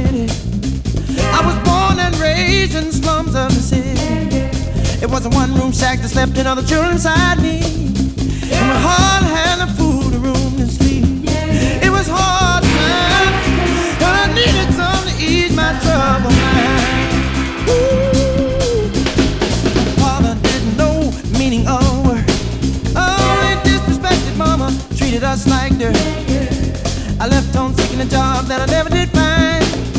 plenty. I was born and raised in the slums of the city. It was a one-room shack that slept in other children inside me. And my heart had a food room.